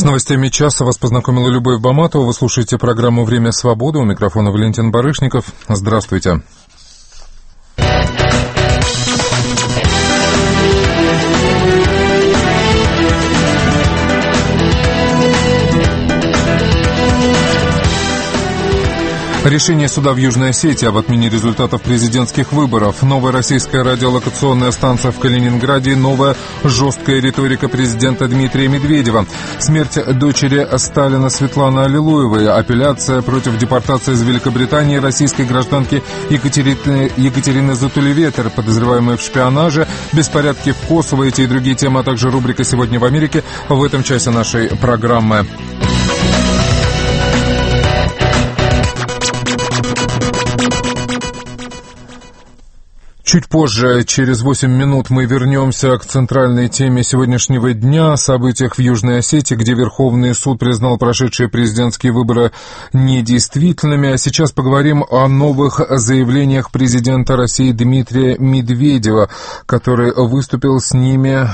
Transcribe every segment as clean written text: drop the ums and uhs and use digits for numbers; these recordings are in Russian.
С новостями часа вас познакомила Любовь Баматова. Вы слушаете программу «Время свободы». У микрофона Валентин Барышников. Здравствуйте. Решение суда в Южной Осетии об отмене результатов президентских выборов, новая российская радиолокационная станция в Калининграде, новая жесткая риторика президента Дмитрия Медведева, смерть дочери Сталина Светланы Аллилуевой, апелляция против депортации из Великобритании российской гражданки Екатерины Затулеветер, подозреваемой в шпионаже, беспорядки в Косово, эти и другие темы, а также рубрика «Сегодня в Америке» в этом часе нашей программы. Чуть позже, через 8 минут, мы вернемся к центральной теме сегодняшнего дня, событиях в Южной Осетии, где Верховный суд признал прошедшие президентские выборы недействительными. А сейчас поговорим о новых заявлениях президента России Дмитрия Медведева, который выступил с ними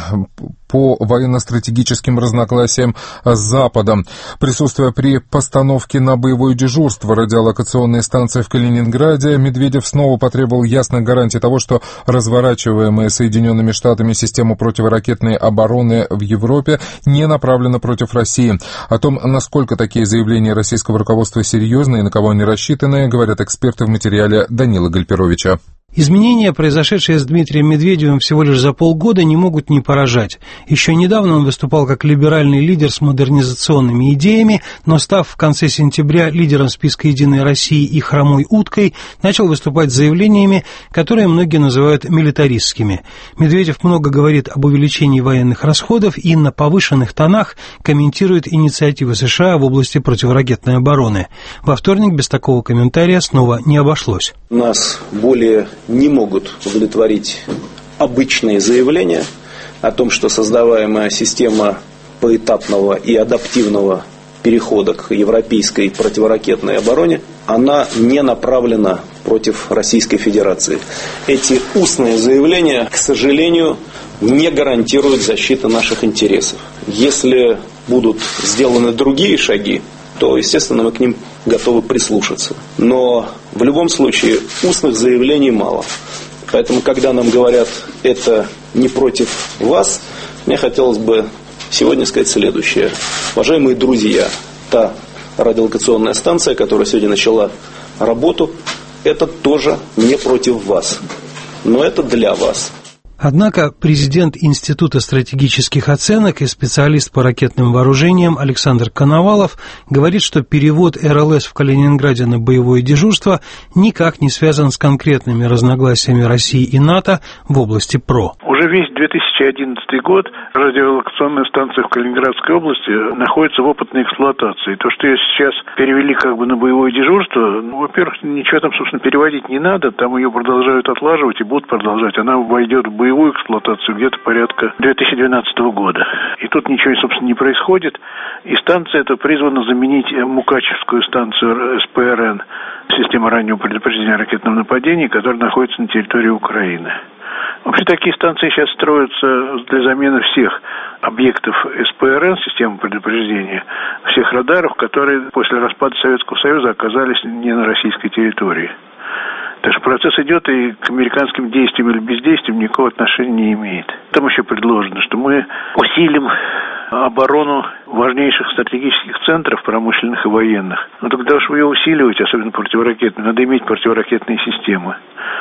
по военно-стратегическим разногласиям с Западом. Присутствуя при постановке на боевое дежурство радиолокационной станции в Калининграде, Медведев снова потребовал ясных гарантий того, что разворачиваемая Соединенными Штатами система противоракетной обороны в Европе не направлена против России. О том, насколько такие заявления российского руководства серьезны и на кого они рассчитаны, говорят эксперты в материале Данила Гальперовича. Изменения, произошедшие с Дмитрием Медведевым всего лишь за полгода, не могут не поражать. Еще недавно он выступал как либеральный лидер с модернизационными идеями, но став в конце сентября лидером списка «Единой России» и «Хромой уткой», начал выступать с заявлениями, которые многие называют милитаристскими. Медведев много говорит об увеличении военных расходов и на повышенных тонах комментирует инициативы США в области противоракетной обороны. Во вторник без такого комментария снова не обошлось. Нас более не могут удовлетворить обычные заявления о том, что создаваемая система поэтапного и адаптивного перехода к европейской противоракетной обороне, она не направлена против Российской Федерации. Эти устные заявления, к сожалению, не гарантируют защиты наших интересов. Если будут сделаны другие шаги, то, естественно, мы к ним готовы прислушаться. Но в любом случае устных заявлений мало. Поэтому, когда нам говорят, это не против вас, мне хотелось бы сегодня сказать следующее. Уважаемые друзья, та радиолокационная станция, которая сегодня начала работу, это тоже не против вас. Но это для вас. Однако президент Института стратегических оценок и специалист по ракетным вооружениям Александр Коновалов говорит, что перевод РЛС в Калининграде на боевое дежурство никак не связан с конкретными разногласиями России и НАТО в области ПРО. Уже весь 2011 год радиолокационная станция в Калининградской области находится в опытной эксплуатации. То, что ее сейчас перевели на боевое дежурство, во-первых, ничего там, собственно, переводить не надо, там ее продолжают отлаживать и будут продолжать. Она войдет в боевую эксплуатацию где-то порядка 2012 года. И тут ничего, собственно, не происходит. И станция эта призвана заменить Мукачевскую станцию СПРН, система раннего предупреждения о ракетном нападении, которая находится на территории Украины. Вообще такие станции сейчас строятся для замены всех объектов СПРН, системы предупреждения, всех радаров, которые после распада Советского Союза оказались не на российской территории. Так что процесс идет и к американским действиям или бездействиям никакого отношения не имеет. Там еще предложено, что мы усилим оборону важнейших стратегических центров промышленных и военных. Но тогда уж ее усиливать, особенно противоракетные, надо иметь противоракетные системы.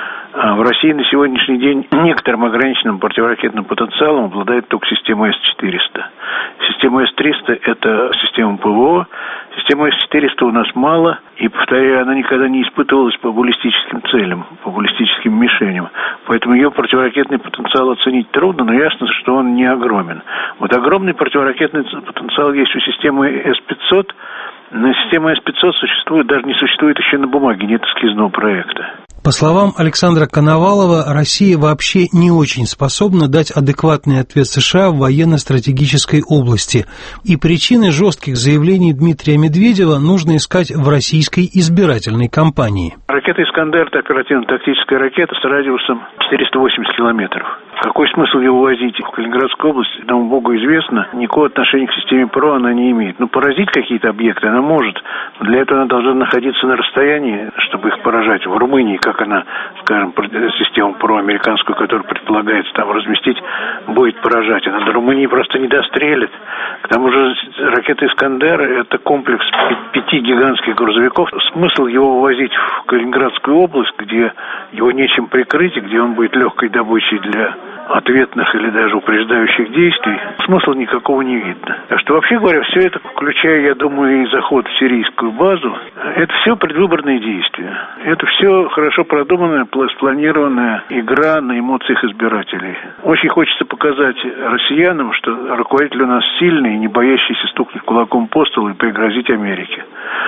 А в России на сегодняшний день некоторым ограниченным противоракетным потенциалом обладает только система С-400. Система С-300 – это система ПВО. Система С-400 у нас мало, и, повторяю, она никогда не испытывалась по баллистическим целям, по баллистическим мишеням. Поэтому ее противоракетный потенциал оценить трудно, но ясно, что он не огромен. Вот огромный противоракетный потенциал есть у системы С-500, но система С-500 существует, даже не существует еще на бумаге, нет эскизного проекта. По словам Александра Коновалова, Россия вообще не очень способна дать адекватный ответ США в военно-стратегической области, и причины жестких заявлений Дмитрия Медведева нужно искать в российской избирательной кампании. Ракета «Искандер» – это оперативно-тактическая ракета с радиусом 480 километров. Какой смысл его возить в Калининградскую область, одному богу известно, никакого отношения к системе ПРО она не имеет. Ну, поразить какие-то объекты она может, но для этого она должна находиться на расстоянии, чтобы их поражать. В Румынии, как она, скажем, систему ПРО американскую, которую предполагается там разместить, будет поражать. Она до Румынии просто не дострелит. К тому же ракета «Искандер» — это комплекс 5 гигантских грузовиков. Смысл его ввозить в Калининградскую область, где его нечем прикрыть, и где он будет легкой добычей для ответных или даже упреждающих действий, смысла никакого не видно. Так что, вообще говоря, все это, включая, я думаю, и заход в сирийскую базу, это все предвыборные действия. Это все хорошо продуманная, спланированная игра на эмоциях избирателей. Очень хочется показать россиянам, что руководитель у нас сильный, не боящийся стукнуть кулаком по столу и пригрозить Америке.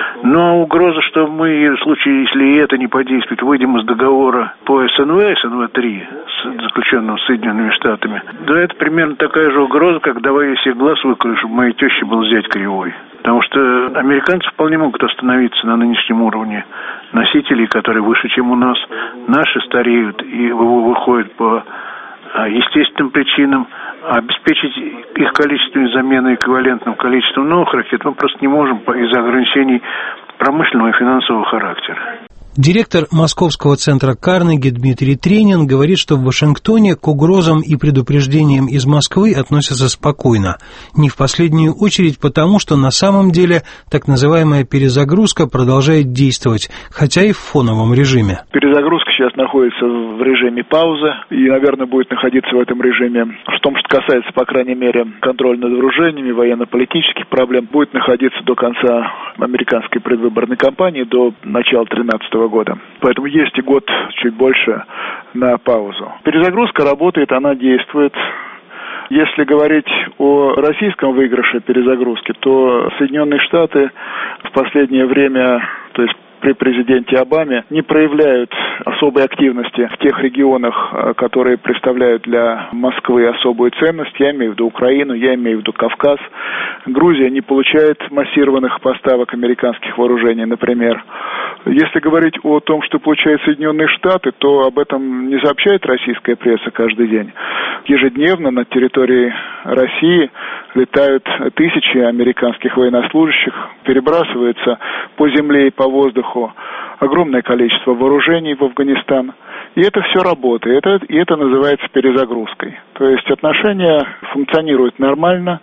Но угроза, что мы, в случае, если и это не подействует, выйдем из договора по СНВ-3, заключенного с Соединенными Штатами, да, это примерно такая же угроза, как давай я себе глаз выколю, чтобы моей теще был зять кривой. Потому что американцы вполне могут остановиться на нынешнем уровне носителей, которые выше, чем у нас. Наши стареют и выходят по естественным причинам. А обеспечить их количественную замену эквивалентным количеством новых ракет мы просто не можем из-за ограничений промышленного и финансового характера. Директор Московского центра Карнеги Дмитрий Тренин говорит, что в Вашингтоне к угрозам и предупреждениям из Москвы относятся спокойно. Не в последнюю очередь потому, что на самом деле так называемая перезагрузка продолжает действовать, хотя и в фоновом режиме. Перезагрузка сейчас находится в режиме паузы и, наверное, будет находиться в этом режиме. В том, что касается, по крайней мере, контроля над вооружениями, военно-политических проблем, будет находиться до конца американской предвыборной кампании, до начала 2013 года. Поэтому есть и год чуть больше на паузу. Перезагрузка работает, она действует. Если говорить о российском выигрыше перезагрузки, то Соединенные Штаты в последнее время, то есть при президенте Обаме, не проявляют особой активности в тех регионах, которые представляют для Москвы особую ценность. Я имею в виду Украину, я имею в виду Кавказ. Грузия не получает массированных поставок американских вооружений, например. Если говорить о том, что получают Соединенные Штаты, то об этом не сообщает российская пресса каждый день. Ежедневно на территории России летают тысячи американских военнослужащих, перебрасываются по земле и по воздуху огромное количество вооружений в Афганистан. И это все работает, и это называется перезагрузкой. То есть отношения функционируют нормально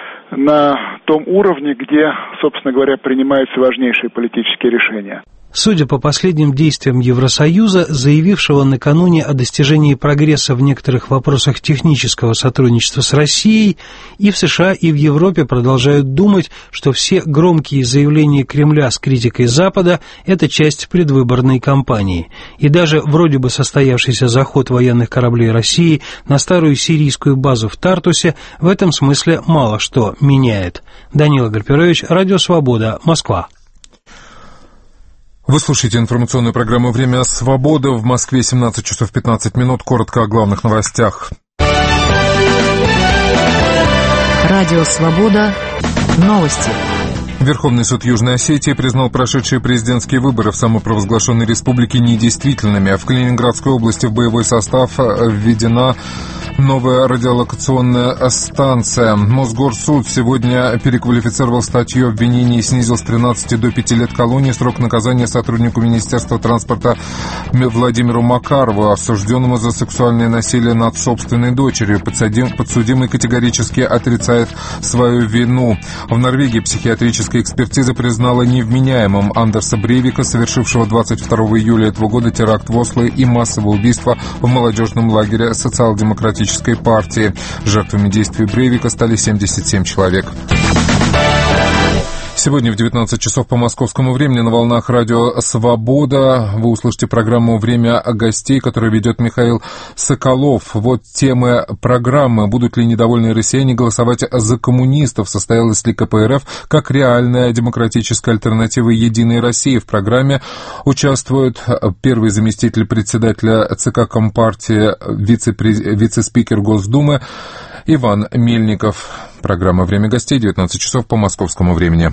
на том уровне, где, собственно говоря, принимаются важнейшие политические решения. Судя по последним действиям Евросоюза, заявившего накануне о достижении прогресса в некоторых вопросах технического сотрудничества с Россией, и в США, и в Европе продолжают думать, что все громкие заявления Кремля с критикой Запада – это часть предвыборной кампании. И даже вроде бы состоявшийся заход военных кораблей России на старую сирийскую базу в Тартусе в этом смысле мало что меняет. Данила Гарпирович, Радио Свобода, Москва. Вы слушаете информационную программу «Время свободы». В Москве 17 часов 15 минут. Коротко о главных новостях. Радио «Свобода». Новости. Верховный суд Южной Осетии признал прошедшие президентские выборы в самопровозглашенной республике недействительными. В Калининградской области в боевой состав введена новая радиолокационная станция. Мосгорсуд сегодня переквалифицировал статью обвинений и снизил с 13 до 5 лет колонии срок наказания сотруднику Министерства транспорта Владимиру Макарову, осужденному за сексуальное насилие над собственной дочерью. Подсудимый категорически отрицает свою вину. В Норвегии психиатрическая экспертиза признала невменяемым Андерса Брейвика, совершившего 22 июля этого года теракт в Осло и массовое убийство в молодежном лагере социал-демократической партии. Жертвами действий Брейвика стали 77 человек. Сегодня в 19 часов по московскому времени на волнах радио «Свобода» вы услышите программу «Время гостей», которую ведет Михаил Соколов. Вот темы программы. Будут ли недовольные россияне голосовать за коммунистов? Состоялась ли КПРФ как реальная демократическая альтернатива «Единой России»? В программе участвует первый заместитель председателя ЦК Компартии, вице-спикер Госдумы Иван Мельников. Программа «Время гостей», 19 часов по московскому времени.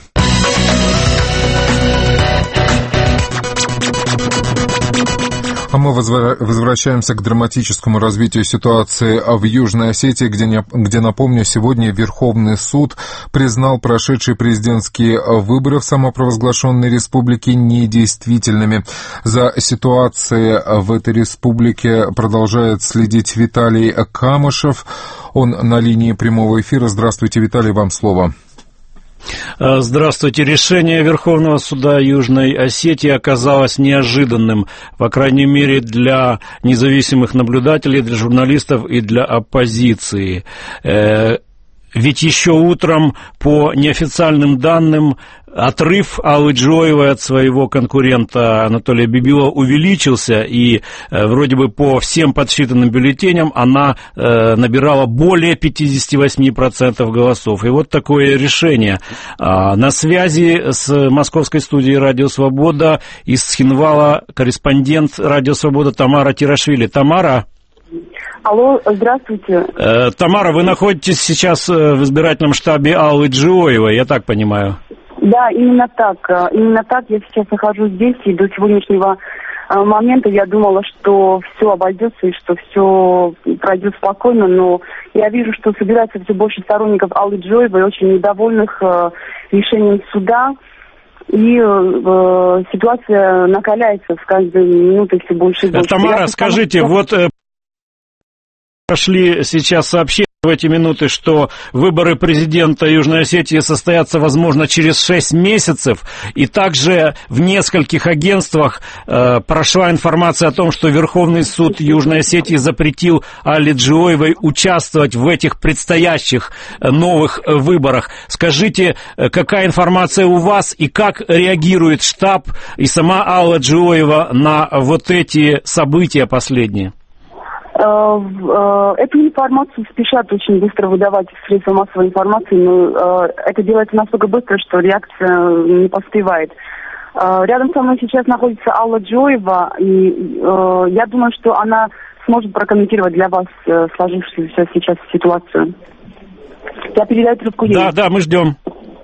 А мы возвращаемся к драматическому развитию ситуации в Южной Осетии, где, напомню, сегодня Верховный суд признал прошедшие президентские выборы в самопровозглашенной республике недействительными. За ситуацией в этой республике продолжает следить Виталий Камышев. Он на линии прямого эфира. Здравствуйте, Виталий, вам слово. Здравствуйте. Решение Верховного суда Южной Осетии оказалось неожиданным, по крайней мере, для независимых наблюдателей, для журналистов и для оппозиции. Ведь еще утром, по неофициальным данным, отрыв Аллы Джоевой от своего конкурента Анатолия Бибилова увеличился, и вроде бы по всем подсчитанным бюллетеням она набирала более 58% голосов. И вот такое решение. На связи с московской студией «Радио Свобода» из Цхинвала корреспондент «Радио Свобода» Тамара Тирашвили. Тамара? Алло, здравствуйте. Тамара, вы находитесь сейчас в избирательном штабе Аллы Джоевой, я так понимаю? Да, именно так. Именно так я сейчас нахожусь здесь, и до сегодняшнего момента я думала, что все обойдется и что все пройдет спокойно, но я вижу, что собирается все больше сторонников Аллы Джоевой, очень недовольных решением суда. И ситуация накаляется с каждой минутой все больше и больше. Тамара, скажите, вот пошли сейчас сообщения в эти минуты, что выборы президента Южной Осетии состоятся, возможно, через 6 месяцев. И также в нескольких агентствах прошла информация о том, что Верховный суд Южной Осетии запретил Алле Джоевой участвовать в этих предстоящих новых выборах. Скажите, какая информация у вас и как реагирует штаб и сама Алла Джоева на вот эти события последние? Эту информацию спешат очень быстро выдавать в средства массовой информации, но это делается настолько быстро, что реакция не поспевает. Рядом со мной сейчас находится Алла Джоева, и я думаю, что она сможет прокомментировать для вас сложившуюся сейчас ситуацию. Я передаю трубку ей. Да, мы ждем.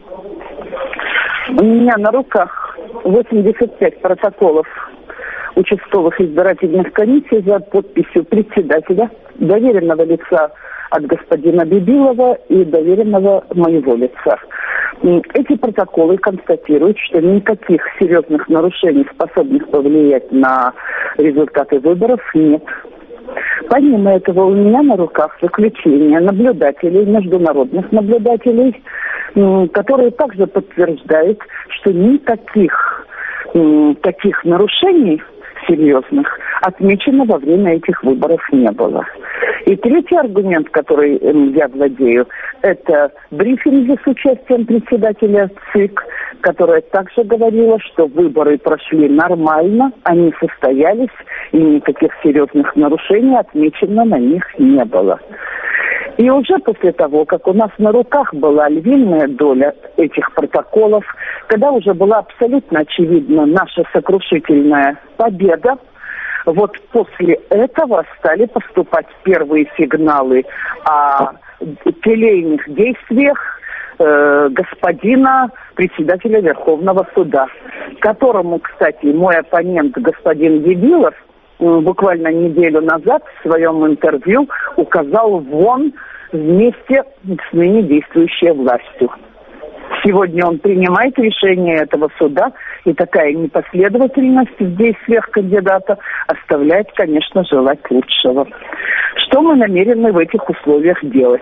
У меня на руках 85 протоколов участковых избирательных комиссий за подписью председателя, доверенного лица от господина Бибилова и доверенного моего лица. Эти протоколы констатируют, что никаких серьезных нарушений, способных повлиять на результаты выборов, нет. Помимо этого, у меня на руках заключение наблюдателей, международных наблюдателей, которые также подтверждают, что никаких таких нарушений серьезных отмечено во время этих выборов не было. И третий аргумент, который я владею, это брифинги с участием председателя ЦИК, которая также говорила, что выборы прошли нормально, они состоялись, и никаких серьезных нарушений отмечено на них не было. И уже после того, как у нас на руках была львиная доля этих протоколов, когда уже была абсолютно очевидна наша сокрушительная победа, вот после этого стали поступать первые сигналы о келейных действиях господина председателя Верховного суда, которому, кстати, мой оппонент господин Бибилов буквально неделю назад в своем интервью указал вон вместе с ныне действующей властью. Сегодня он принимает решение этого суда, и такая непоследовательность в действиях кандидата оставляет, конечно, желать лучшего. Что мы намерены в этих условиях делать?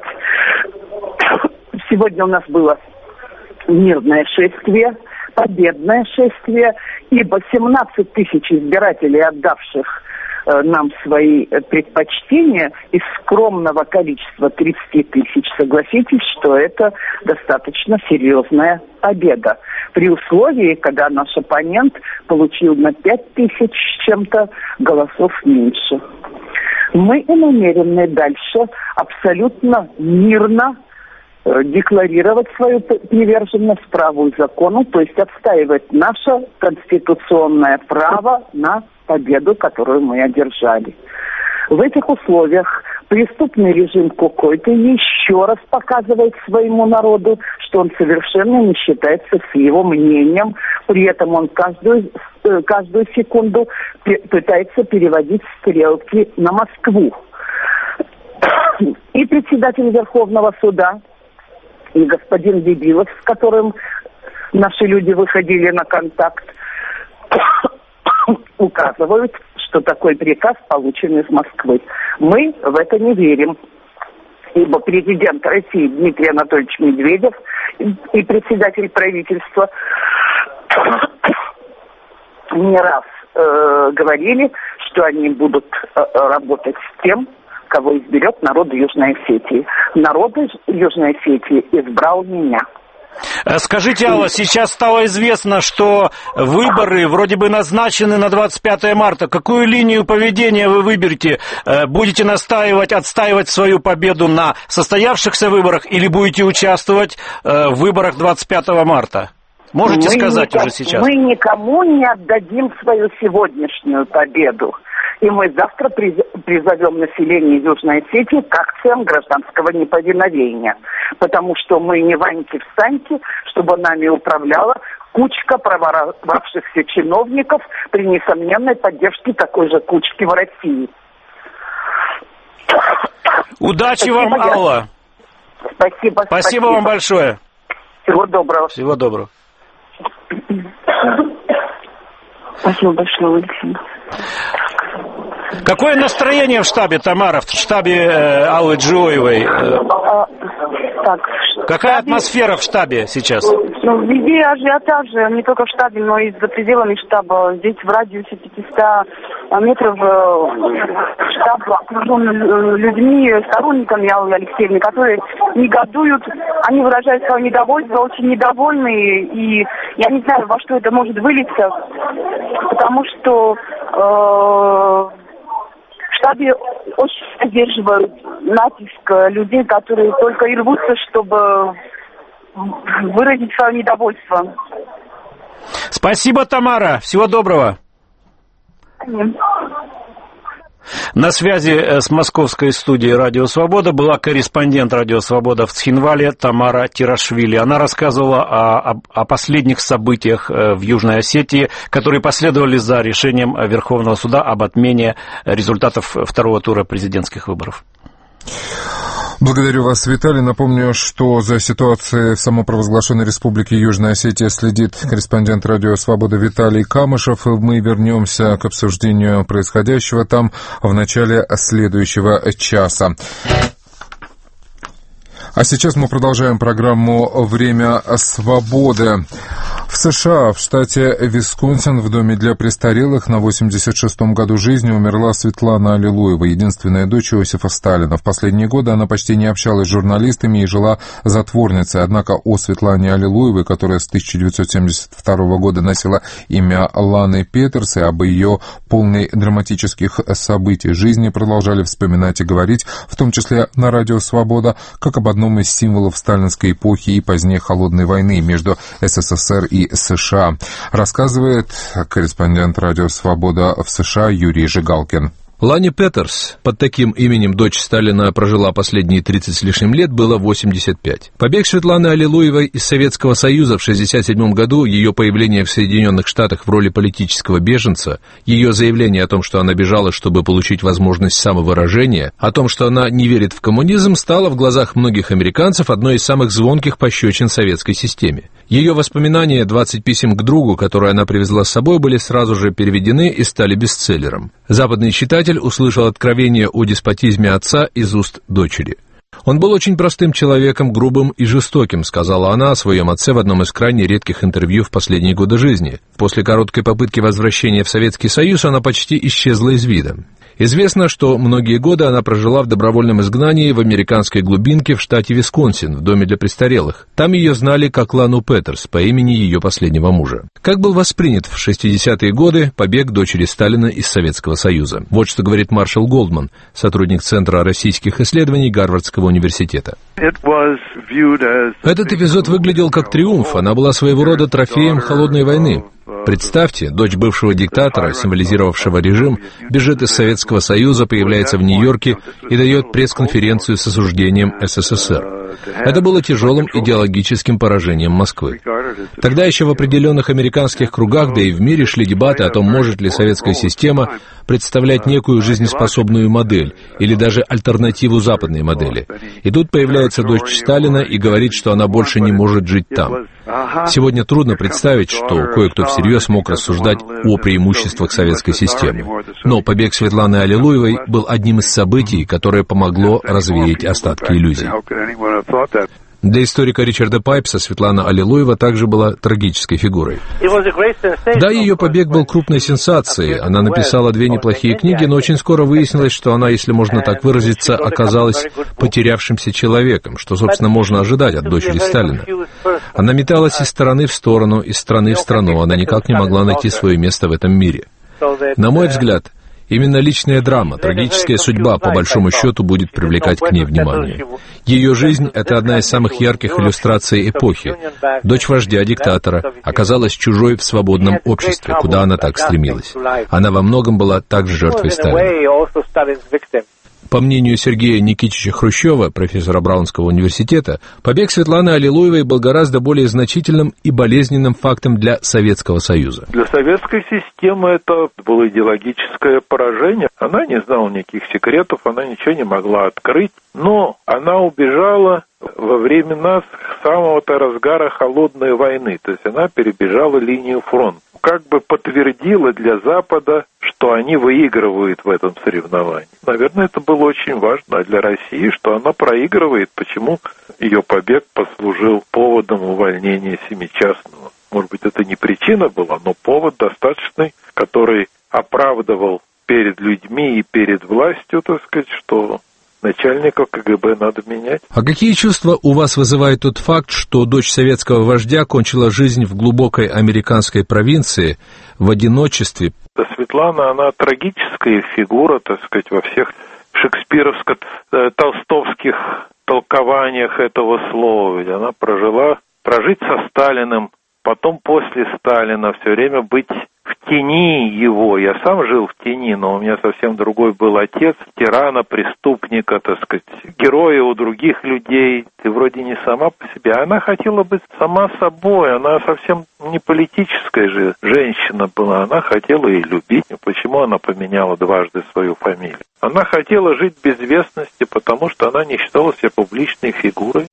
Сегодня у нас было мирное шествие, победное шествие, ибо 17 тысяч избирателей, отдавших нам свои предпочтения, из скромного количества 30 тысяч, согласитесь, что это достаточно серьезная победа. При условии, когда наш оппонент получил на 5 тысяч с чем-то голосов меньше. Мы и намерены дальше абсолютно мирно декларировать свою приверженность праву и закону, то есть отстаивать наше конституционное право на победу, которую мы одержали. В этих условиях преступный режим Кукойты еще раз показывает своему народу, что он совершенно не считается с его мнением. При этом он каждую каждую секунду пытается переводить стрелки на Москву. И председатель Верховного суда, и господин Бибилов, с которым наши люди выходили на контакт, указывают, что такой приказ получен из Москвы. Мы в это не верим, ибо президент России Дмитрий Анатольевич Медведев и председатель правительства не раз говорили, что они будут работать с тем, кого изберет народ Южной Осетии. Народ Южной Осетии избрал меня. Скажите, Алла, сейчас стало известно, что выборы вроде бы назначены на 25 марта. Какую линию поведения вы выберете? Будете настаивать, отстаивать свою победу на состоявшихся выборах или будете участвовать в выборах 25 марта? Можете сказать уже сейчас? Мы никому не отдадим свою сегодняшнюю победу. И мы завтра призовем население Южной Осетии к акциям гражданского неповиновения. Потому что мы не Ваньки-встаньки, чтобы нами управляла кучка проворовавшихся чиновников при несомненной поддержке такой же кучки в России. Удачи вам, Алла. Спасибо вам большое. Всего доброго. Всего доброго. Спасибо большое, Алексей. Какое настроение в штабе, Тамара, в штабе Аллы Джоевой? Какая атмосфера в штабе сейчас? Везде ажиотаж, не только в штабе, но и за пределами штаба. Здесь в радиусе 500 метров штаб окружен людьми, сторонниками Аллы Алексеевны, которые негодуют, они выражают свое недовольство, очень недовольны, и я не знаю, во что это может вылиться, потому что в штабе очень поддерживают натиск людей, которые только и рвутся, чтобы выразить свое недовольство. Спасибо, Тамара. Всего доброго. На связи с московской студией «Радио Свобода» была корреспондент «Радио Свобода» в Цхинвале Тамара Тирашвили. Она рассказывала о последних событиях в Южной Осетии, которые последовали за решением Верховного суда об отмене результатов второго тура президентских выборов. Благодарю вас, Виталий. Напомню, что за ситуацией в самопровозглашенной республике Южная Осетия следит корреспондент «Радио Свобода» Виталий Камышев. Мы вернемся к обсуждению происходящего там в начале следующего часа. А сейчас мы продолжаем программу «Время свободы». В США, в штате Висконсин, в доме для престарелых на 86-м году жизни умерла Светлана Аллилуева, единственная дочь Иосифа Сталина. В последние годы она почти не общалась с журналистами и жила затворницей. Однако о Светлане Аллилуевой, которая с 1972 года носила имя Ланы Петерс, и об ее полной драматических событий жизни продолжали вспоминать и говорить, в том числе на радио «Свобода», как об одном из символов сталинской эпохи и поздней холодной войны между СССР и США, рассказывает корреспондент «Радио Свобода» в США Юрий Жигалкин. Лане Петерс, под таким именем дочь Сталина прожила последние 30 с лишним лет, было 85. Побег Светланы Аллилуевой из Советского Союза в 1967 году, ее появление в Соединенных Штатах в роли политического беженца, ее заявление о том, что она бежала, чтобы получить возможность самовыражения, о том, что она не верит в коммунизм, стало в глазах многих американцев одной из самых звонких пощечин советской системе. Ее воспоминания «20 писем к другу», которые она привезла с собой, были сразу же переведены и стали бестселлером. Западный читатель услышал откровение о деспотизме отца из уст дочери. «Он был очень простым человеком, грубым и жестоким», сказала она о своем отце в одном из крайне редких интервью в последние годы жизни. После короткой попытки возвращения в Советский Союз она почти исчезла из вида. Известно, что многие годы она прожила в добровольном изгнании в американской глубинке в штате Висконсин, в доме для престарелых. Там ее знали как Лану Петерс по имени ее последнего мужа. Как был воспринят в 60-е годы побег дочери Сталина из Советского Союза? Вот что говорит Маршал Голдман, сотрудник Центра российских исследований Гарвардского университета. Этот эпизод выглядел как триумф, она была своего рода трофеем холодной войны. Представьте, дочь бывшего диктатора, символизировавшего режим, бежит из Советского Союза, появляется в Нью-Йорке и дает пресс-конференцию с осуждением СССР. Это было тяжелым идеологическим поражением Москвы. Тогда еще в определенных американских кругах, да и в мире шли дебаты о том, может ли советская система представлять некую жизнеспособную модель или даже альтернативу западной модели. И тут появляется дочь Сталина и говорит, что она больше не может жить там. Сегодня трудно представить, что кое-кто всерьез мог рассуждать о преимуществах советской системы. Но побег Светланы Аллилуевой был одним из событий, которое помогло развеять остатки иллюзий. Для историка Ричарда Пайпса Светлана Аллилуева также была трагической фигурой. Да, ее побег был крупной сенсацией. Она написала 2 неплохие книги, но очень скоро выяснилось, что она, если можно так выразиться, оказалась потерявшимся человеком, что, собственно, можно ожидать от дочери Сталина. Она металась из стороны в сторону, из страны в страну. Она никак не могла найти свое место в этом мире. На мой взгляд, именно личная драма, трагическая судьба, по большому счету, будет привлекать к ней внимание. Ее жизнь — это одна из самых ярких иллюстраций эпохи. Дочь вождя, диктатора, оказалась чужой в свободном обществе, куда она так стремилась. Она во многом была также жертвой Сталина. По мнению Сергея Никитича Хрущева, профессора Браунского университета, побег Светланы Аллилуевой был гораздо более значительным и болезненным фактом для Советского Союза. Для советской системы это было идеологическое поражение. Она не знала никаких секретов, она ничего не могла открыть. Но она убежала во времена самого-то разгара холодной войны. То есть она перебежала линию фронта. Как бы подтвердила для Запада, что они выигрывают в этом соревновании. Наверное, это было очень важно для России, что она проигрывает. Почему ее побег послужил поводом увольнения Семичастного? Может быть, это не причина была, но повод достаточный, который оправдывал перед людьми и перед властью, так сказать, что начальника КГБ надо менять. А какие чувства у вас вызывает тот факт, что дочь советского вождя кончила жизнь в глубокой американской провинции, в одиночестве? Светлана, она трагическая фигура, так сказать, во всех шекспировско-толстовских толкованиях этого слова. Ведь она прожить со Сталиным, потом после Сталина все время быть в тени его. Я сам жил в тени, но у меня совсем другой был отец, тирана, преступника, так сказать, героя у других людей. Ты вроде не сама по себе. Она хотела быть сама собой. Она совсем не политическая же женщина была. Она хотела и любить. Почему она поменяла дважды свою фамилию? Она хотела жить в безвестности, потому что она не считала себя публичной фигурой.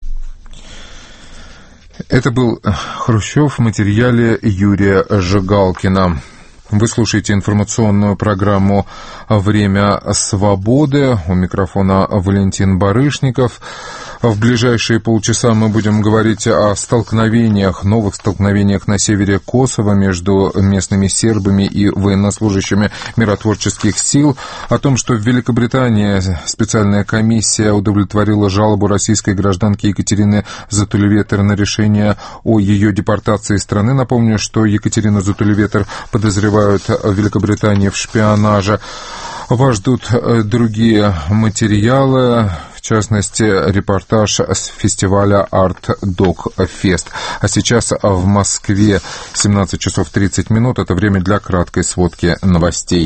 Это был Хрущев в материале Юрия Жигалкина. Вы слушаете информационную программу «Время свободы». У микрофона Валентин Барышников. В ближайшие полчаса мы будем говорить о столкновениях, новых столкновениях на севере Косово между местными сербами и военнослужащими миротворческих сил, о том, что в Великобритании специальная комиссия удовлетворила жалобу российской гражданки Екатерины Затулеветер на решение о ее депортации из страны. Напомню, что Екатерину Затулеветер подозревают в Великобритании в шпионаже. Вас ждут другие материалы, в частности, репортаж с фестиваля Art Dog Fest. А сейчас в Москве 17 часов 30 минут. Это время для краткой сводки новостей.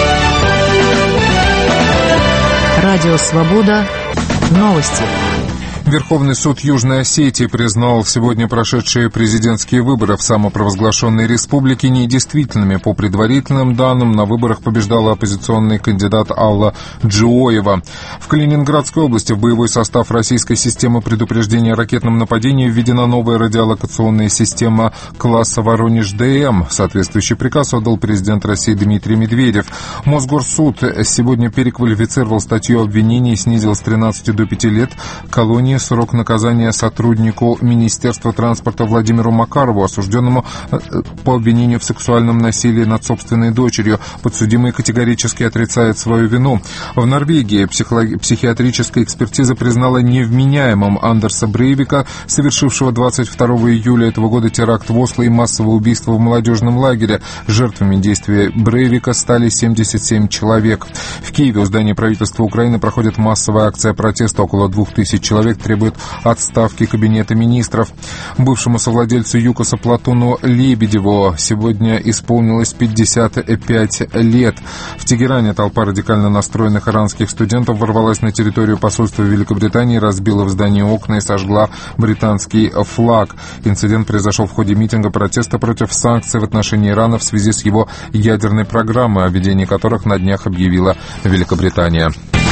Радио «Свобода». Новости. Верховный суд Южной Осетии признал сегодня прошедшие президентские выборы в самопровозглашенной республике недействительными. По предварительным данным, на выборах побеждала оппозиционный кандидат Алла Джиоева. В Калининградской области в боевой состав российской системы предупреждения о ракетном нападении введена новая радиолокационная система класса «Воронеж-ДМ». Соответствующий приказ отдал президент России Дмитрий Медведев. Мосгорсуд сегодня переквалифицировал статью обвинений и снизил с 13 до 5 лет колонии срок наказания сотруднику Министерства транспорта Владимиру Макарову, осужденному по обвинению в сексуальном насилии над собственной дочерью. Подсудимый категорически отрицает свою вину. В Норвегии психиатрическая экспертиза признала невменяемым Андерса Брейвика, совершившего 22 июля этого года теракт в Осло и массовое убийство в молодежном лагере. Жертвами действия Брейвика стали 77 человек. В Киеве у здания правительства Украины проходит массовая акция протеста. Около 2000 человек требует отставки Кабинета министров. Бывшему совладельцу ЮКОСа Платону Лебедеву сегодня исполнилось 55 лет. В Тегеране толпа радикально настроенных иранских студентов ворвалась на территорию посольства Великобритании, разбила в здании окна и сожгла британский флаг. Инцидент произошел в ходе митинга протеста против санкций в отношении Ирана в связи с его ядерной программой, о введении которых на днях объявила Великобритания.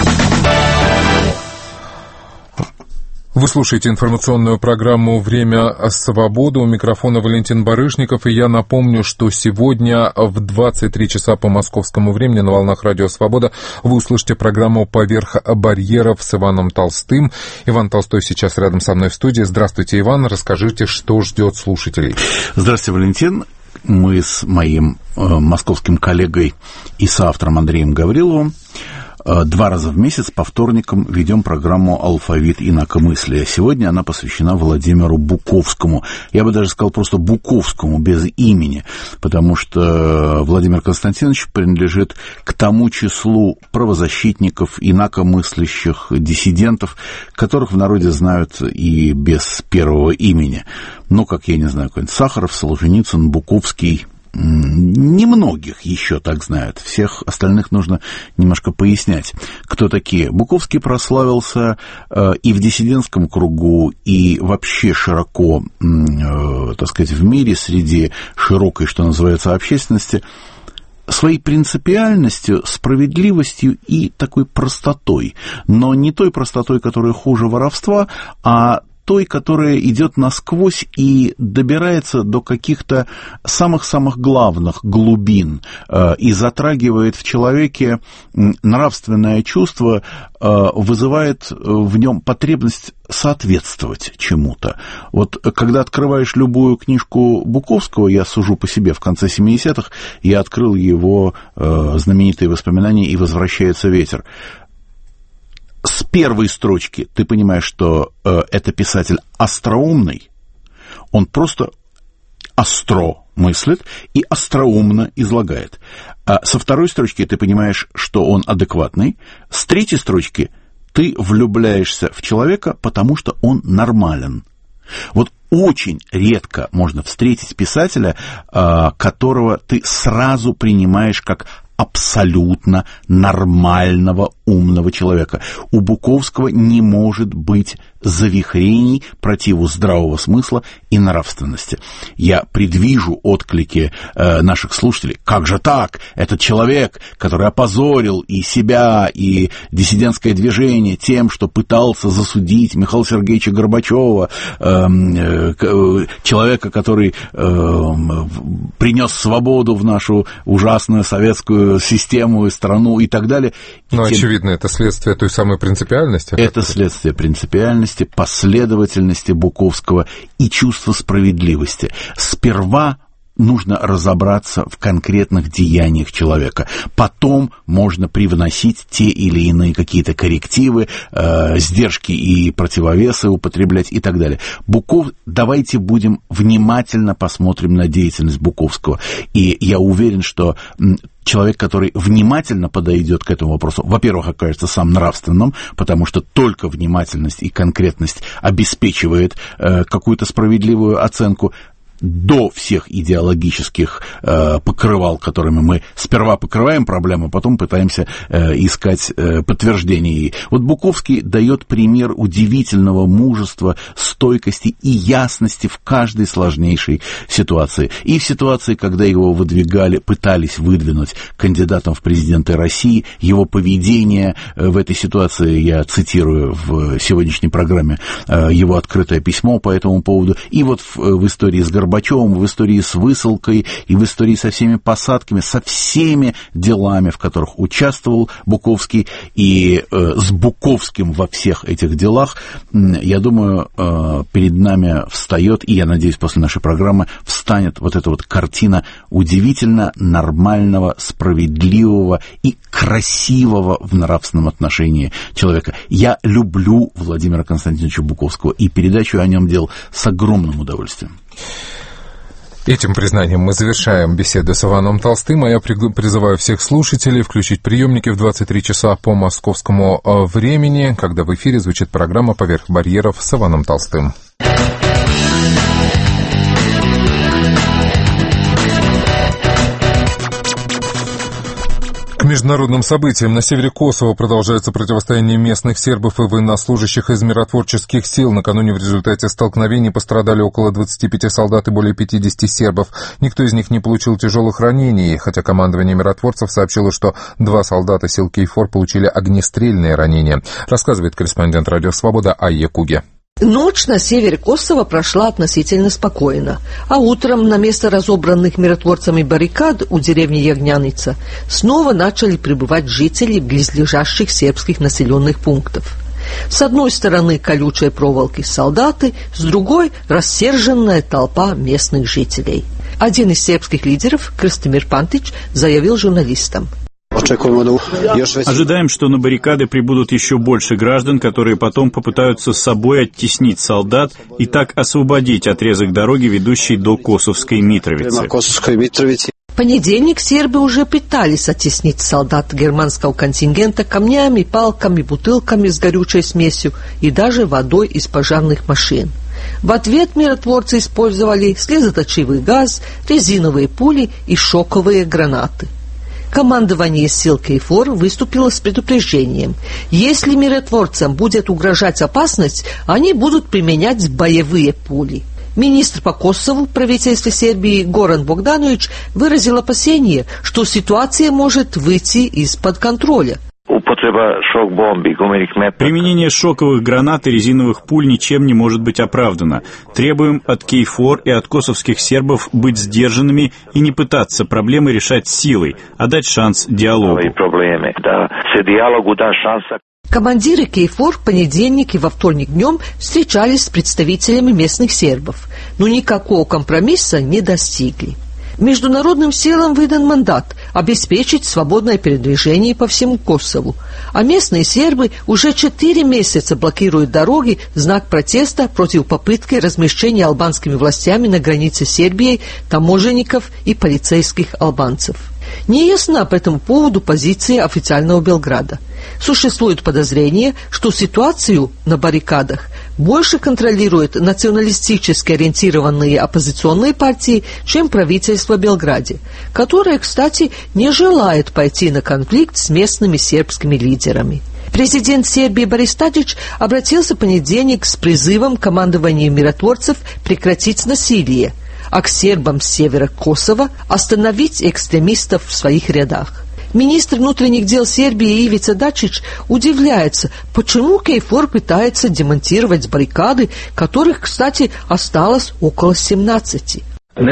Вы слушаете информационную программу «Время свободы». У микрофона Валентин Барышников. И я напомню, что сегодня в 23 часа по московскому времени на волнах Радио Свобода вы услышите программу «Поверх барьеров» с Иваном Толстым. Иван Толстой сейчас рядом со мной в студии. Здравствуйте, Иван. Расскажите, что ждет слушателей. Здравствуйте, Валентин. Мы с моим московским коллегой и соавтором Андреем Гавриловым 2 раза в месяц по вторникам ведем программу «Алфавит инакомыслия». Сегодня она посвящена Владимиру Буковскому. Я бы даже сказал просто Буковскому, без имени, потому что Владимир Константинович принадлежит к тому числу правозащитников, инакомыслящих, диссидентов, которых в народе знают и без первого имени. Ну, как, я не знаю, какой-нибудь Сахаров, Солженицын, Буковский. Немногих еще так знают. Всех остальных нужно немножко пояснять, кто такие. Буковский прославился и в диссидентском кругу, и вообще широко, так сказать, в мире, среди широкой, что называется, общественности, своей принципиальностью, справедливостью и такой простотой. Но не той простотой, которая хуже воровства, а той, которая идет насквозь и добирается до каких-то самых-самых главных глубин и затрагивает в человеке нравственное чувство, вызывает в нем потребность соответствовать чему-то. Вот когда открываешь любую книжку Буковского, я сужу по себе, в конце 70-х я открыл его знаменитые воспоминания «И возвращается ветер». С первой строчки ты понимаешь, что это писатель остроумный, он просто остро мыслит и остроумно излагает. А со второй строчки ты понимаешь, что он адекватный, с третьей строчки ты влюбляешься в человека, потому что он нормален. Вот очень редко можно встретить писателя, которого ты сразу принимаешь как абсолютно нормального, умного человека. У Буковского не может быть завихрений противу здравого смысла и нравственности. Я предвижу отклики наших слушателей. Как же так? Этот человек, который опозорил и себя, и диссидентское движение тем, что пытался засудить Михаила Сергеевича Горбачева, человека, который принес свободу в нашу ужасную советскую систему и страну и так далее. Ну, очевидно, это следствие той самой принципиальности. Это следствие принципиальности, последовательности Буковского и чувства справедливости. Сперва нужно разобраться в конкретных деяниях человека. Потом можно привносить те или иные какие-то коррективы, сдержки и противовесы употреблять и так далее. Давайте будем внимательно посмотрим на деятельность Буковского. И я уверен, что человек, который внимательно подойдет к этому вопросу, во-первых, окажется сам нравственным, потому что только внимательность и конкретность обеспечивает какую-то справедливую оценку, до всех идеологических покрывал, которыми мы сперва покрываем проблему, потом пытаемся искать подтверждение. Вот Буковский дает пример удивительного мужества, стойкости и ясности в каждой сложнейшей ситуации. И в ситуации, когда его пытались выдвинуть кандидатом в президенты России, его поведение в этой ситуации, я цитирую в сегодняшней программе его открытое письмо по этому поводу, и вот в истории с Горбачевым, в истории с высылкой и в истории со всеми посадками, со всеми делами, в которых участвовал Буковский, и с Буковским во всех этих делах, я думаю, перед нами встает, и я надеюсь, после нашей программы встанет вот эта вот картина удивительно нормального, справедливого и красивого в нравственном отношении человека. Я люблю Владимира Константиновича Буковского, и передачу о нем делал с огромным удовольствием. Этим признанием мы завершаем беседу с Иваном Толстым, а я призываю всех слушателей включить приемники в 23 часа по московскому времени, когда в эфире звучит программа «Поверх барьеров» с Иваном Толстым. К международным событиям. На севере Косово продолжается противостояние местных сербов и военнослужащих из миротворческих сил. Накануне в результате столкновений пострадали около 25 солдат и более 50 сербов. Никто из них не получил тяжелых ранений, хотя командование миротворцев сообщило, что 2 солдата сил КФОР получили огнестрельные ранения. Рассказывает корреспондент «Радио Свобода» Айя Куге. Ночь на севере Косово прошла относительно спокойно, а утром на место разобранных миротворцами баррикад у деревни Ягняница снова начали прибывать жители близлежащих сербских населенных пунктов. С одной стороны колючие проволоки солдаты, с другой – рассерженная толпа местных жителей. Один из сербских лидеров, Крстимир Пантич, заявил журналистам: Ожидаем, что на баррикады прибудут еще больше граждан, которые потом попытаются с собой оттеснить солдат и так освободить отрезок дороги, ведущий до Косовской Митровицы. В понедельник сербы уже пытались оттеснить солдат германского контингента камнями, палками, бутылками с горючей смесью и даже водой из пожарных машин. В ответ миротворцы использовали слезоточивый газ, резиновые пули и шоковые гранаты. Командование сил КФОР выступило с предупреждением: если миротворцам будет угрожать опасность, они будут применять боевые пули. Министр по Косову правительства Сербии Горан Богданович выразил опасение, что ситуация может выйти из-под контроля. Применение шоковых гранат и резиновых пуль ничем не может быть оправдано. Требуем от КФОР и от косовских сербов быть сдержанными и не пытаться проблемы решать силой, а дать шанс диалогу. Командиры КФОР в понедельник и во вторник днем встречались с представителями местных сербов, но никакого компромисса не достигли. Международным силам выдан мандат обеспечить свободное передвижение по всему Косову, а местные сербы уже 4 месяца блокируют дороги в знак протеста против попытки размещения албанскими властями на границе с Сербией таможенников и полицейских албанцев. Не ясна по этому поводу позиция официального Белграда. Существует подозрение, что ситуацию на баррикадах больше контролируют националистически ориентированные оппозиционные партии, чем правительство в Белграде, которое, кстати, не желает пойти на конфликт с местными сербскими лидерами. Президент Сербии Борис Тадич обратился в понедельник с призывом к командованию миротворцев прекратить насилие, а к сербам с севера Косово остановить экстремистов в своих рядах. Министр внутренних дел Сербии Ивица Дачич удивляется, почему КФОР пытается демонтировать баррикады, которых, кстати, осталось около 17. Не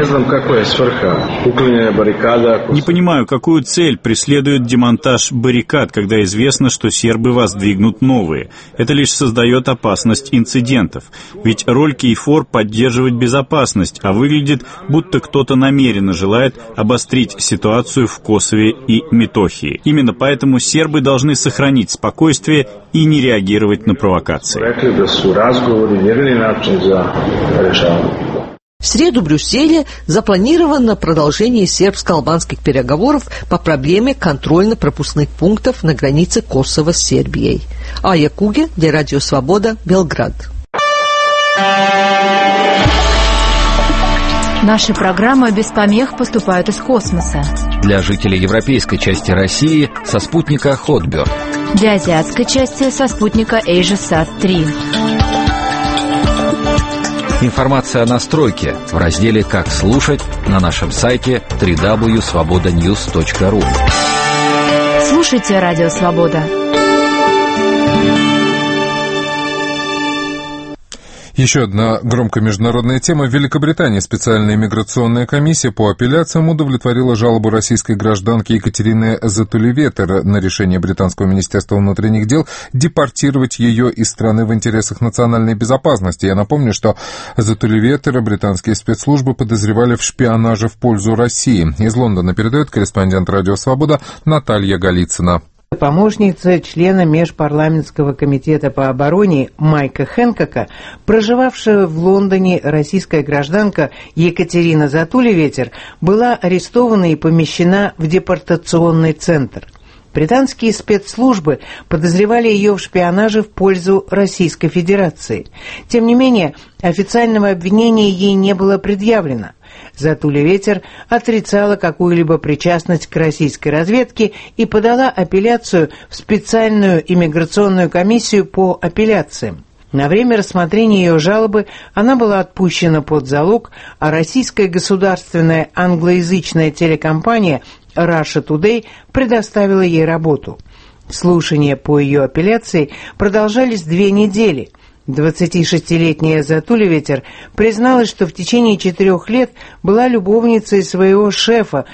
понимаю, какую цель преследует демонтаж баррикад, когда известно, что сербы воздвигнут новые. Это лишь создает опасность инцидентов. Ведь роль КФОР — поддерживать безопасность, а выглядит, будто кто-то намеренно желает обострить ситуацию в Косове и Метохии. Именно поэтому сербы должны сохранить спокойствие и не реагировать на провокации. В среду в Брюсселе запланировано продолжение сербско-албанских переговоров по проблеме контрольно-пропускных пунктов на границе Косово с Сербией. Айя Куге для Радио Свобода, Белград. Наши программы без помех поступают из космоса. Для жителей европейской части России со спутника Hotbird. Для азиатской части со спутника AsiaSat-3. Информация о настройке в разделе «Как слушать» на нашем сайте www.svobodanews.ru. Слушайте Радио Свобода. Еще одна громкая международная тема. В Великобритании специальная миграционная комиссия по апелляциям удовлетворила жалобу российской гражданки Екатерины Затулеветер на решение британского министерства внутренних дел депортировать ее из страны в интересах национальной безопасности. Я напомню, что Затулеветер британские спецслужбы подозревали в шпионаже в пользу России. Из Лондона передает корреспондент Радио Свобода Наталья Голицына. Помощница члена Межпарламентского комитета по обороне Майка Хэнкока, проживавшая в Лондоне российская гражданка Екатерина Затуле-Ветер, была арестована и помещена в депортационный центр. Британские спецслужбы подозревали ее в шпионаже в пользу Российской Федерации. Тем не менее, официального обвинения ей не было предъявлено. Затуле-Ветер отрицала какую-либо причастность к российской разведке и подала апелляцию в специальную иммиграционную комиссию по апелляциям. На время рассмотрения ее жалобы она была отпущена под залог, а российская государственная англоязычная телекомпания Russia Today предоставила ей работу. Слушания по ее апелляции продолжались 2 недели. 26-летняя Затуле-Ветер призналась, что в течение 4 лет была любовницей своего шефа,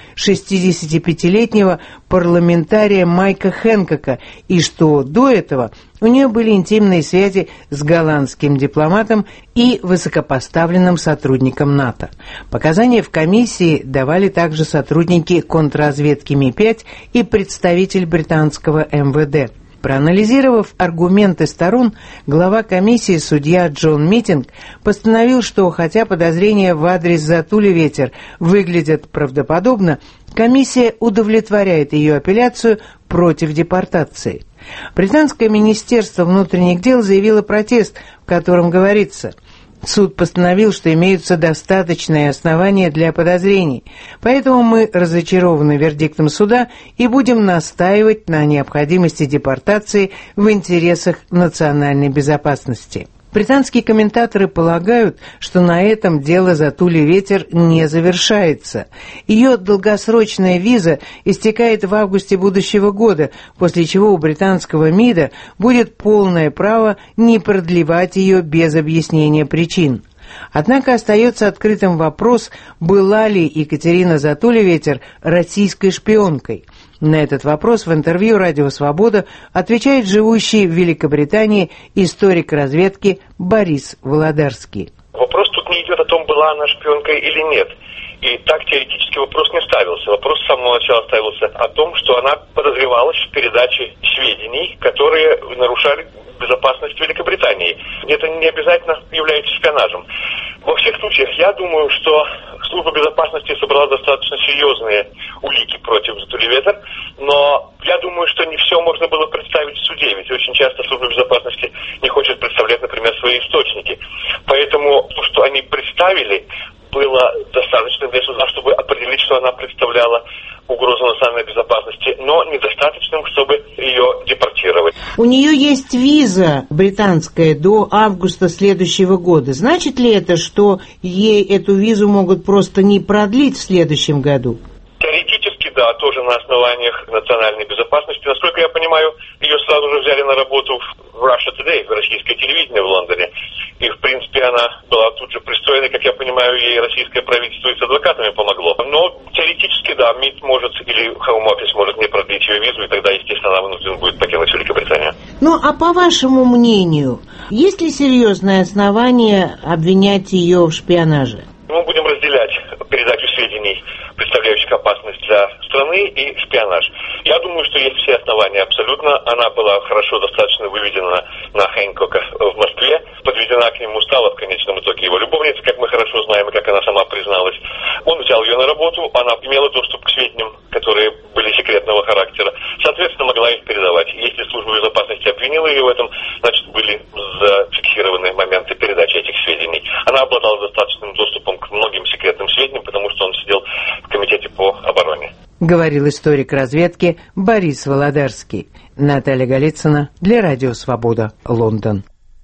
65-летнего парламентария Майка Хэнкока, и что до этого у нее были интимные связи с голландским дипломатом и высокопоставленным сотрудником НАТО. Показания в комиссии давали также сотрудники контрразведки Ми-5 и представитель британского МВД. Проанализировав аргументы сторон, глава комиссии судья Джон Митинг постановил, что хотя подозрения в адрес Затуле-Ветер выглядят правдоподобно, комиссия удовлетворяет ее апелляцию против депортации. Британское министерство внутренних дел заявило протест, в котором говорится: суд постановил, что имеются достаточные основания для подозрений, поэтому мы разочарованы вердиктом суда и будем настаивать на необходимости депортации в интересах национальной безопасности. Британские комментаторы полагают, что на этом дело Затуле-Ветер не завершается. Ее долгосрочная виза истекает в августе будущего года, после чего у британского МИДа будет полное право не продлевать ее без объяснения причин. Однако остается открытым вопрос, была ли Екатерина Затуле-Ветер российской шпионкой. На этот вопрос в интервью «Радио Свобода» отвечает живущий в Великобритании историк разведки Борис Володарский. Вопрос тут не идет о том, была она шпионкой или нет. И так теоретически вопрос не ставился. Вопрос с самого начала ставился о том, что она подозревалась в передаче сведений, которые нарушали безопасность Великобритании. Это не обязательно является шпионажем. Во всех случаях я думаю, что служба безопасности собрала достаточно серьезные улики против Затуле-Ветер, но я думаю, что не все можно было представить в суде, ведь очень часто служба безопасности не хочет представлять, например, свои источники. Поэтому то, что они представили, было достаточным для суда, чтобы определить, что она представляла угрозу национальной безопасности, но недостаточным, чтобы ее депортировать. У нее есть виза британская до августа следующего года. Значит ли это, что ей эту визу могут просто не продлить в следующем году? Теоретически, да, тоже на основаниях национальной безопасности. Насколько я понимаю, ее сразу же взяли на работу в Russia Today, в российское телевидение в Лондоне. И, в принципе, она была тут же пристроена, как я понимаю, ей российское правительство и с адвокатами помогло. Но теоретически, да, МИД может, или Home Office может не продлить ее визу, и тогда, естественно, она вынуждена будет покинуть Великобританию. Ну, а по вашему мнению, есть ли серьезное основание обвинять ее в шпионаже? Мы будем разделять передачу сведений, представляющих опасность для страны, и шпионаж. Я думаю, что есть все основания абсолютно. Она была хорошо достаточно выведена на Хэнкока в Москве, подведена к нему стала в конечном итоге его любовница, как мы хорошо знаем, и как она сама призналась. Он взял ее на работу, она имела доступ к сведениям, которые были секретного характера, соответственно, могла их передавать. Если служба безопасности обвинила ее в этом, значит, были зафиксированы моменты передачи этих сведений. Она обладала достаточным доступом к многим секретным сведениям, потому что он сидел в комитете по обороне. Говорил историк разведки Борис Володарский. Наталья Голицына для Радио Свобода, Лондон.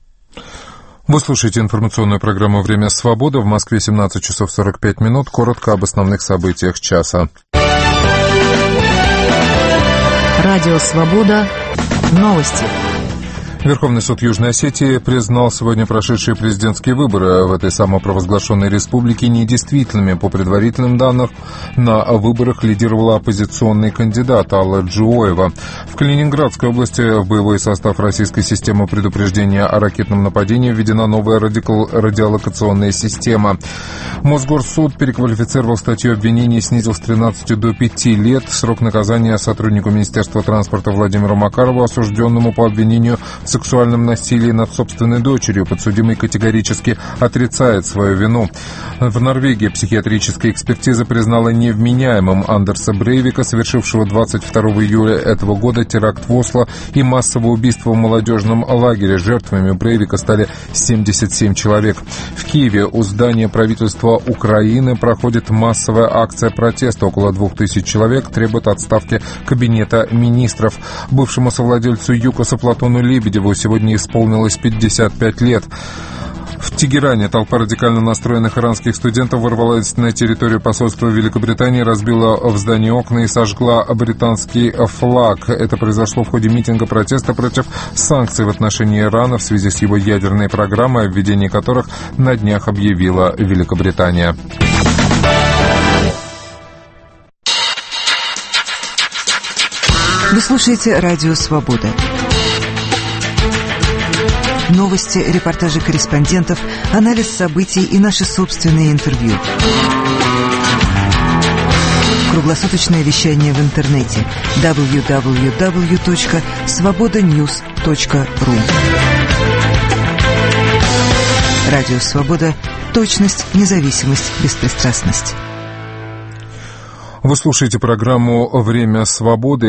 Вы слушаете информационную программу «Время свободы». В Москве 17 часов 45 минут. Коротко об основных событиях часа. Радио Свобода. Новости. Верховный суд Южной Осетии признал сегодня прошедшие президентские выборы в этой самопровозглашенной республике недействительными. По предварительным данным, на выборах лидировала оппозиционный кандидат Алла Джуоева. В Калининградской области в боевой состав российской системы предупреждения о ракетном нападении введена новая радиолокационная система. Мосгорсуд переквалифицировал статью обвинений и снизил с 13 до 5 лет срок наказания сотруднику Министерства транспорта Владимиру Макарову, осужденному по обвинению в сексуальном насилии над собственной дочерью. Подсудимый категорически отрицает свою вину. В Норвегии психиатрическая экспертиза признала невменяемым Андерса Брейвика, совершившего 22 июля этого года теракт в Осло и массовое убийство в молодежном лагере. Жертвами Брейвика стали 77 человек. В Киеве у здания правительства Украины проходит массовая акция протеста. Около 2000 человек требуют отставки кабинета министров. Бывшему совладельцу ЮКОСа Платону Лебедеву сегодня исполнилось 55 лет. В Тегеране толпа радикально настроенных иранских студентов ворвалась на территорию посольства Великобритании, разбила в здании окна и сожгла британский флаг. Это произошло в ходе митинга протеста против санкций в отношении Ирана в связи с его ядерной программой, о введении которых на днях объявила Великобритания. Вы слушаете «Радио Свобода». Новости, репортажи корреспондентов, анализ событий и наши собственные интервью. Круглосуточное вещание в интернете www.svobodanews.ru. Радио Свобода. Точность, независимость, беспристрастность. Вы слушаете программу «Время свободы».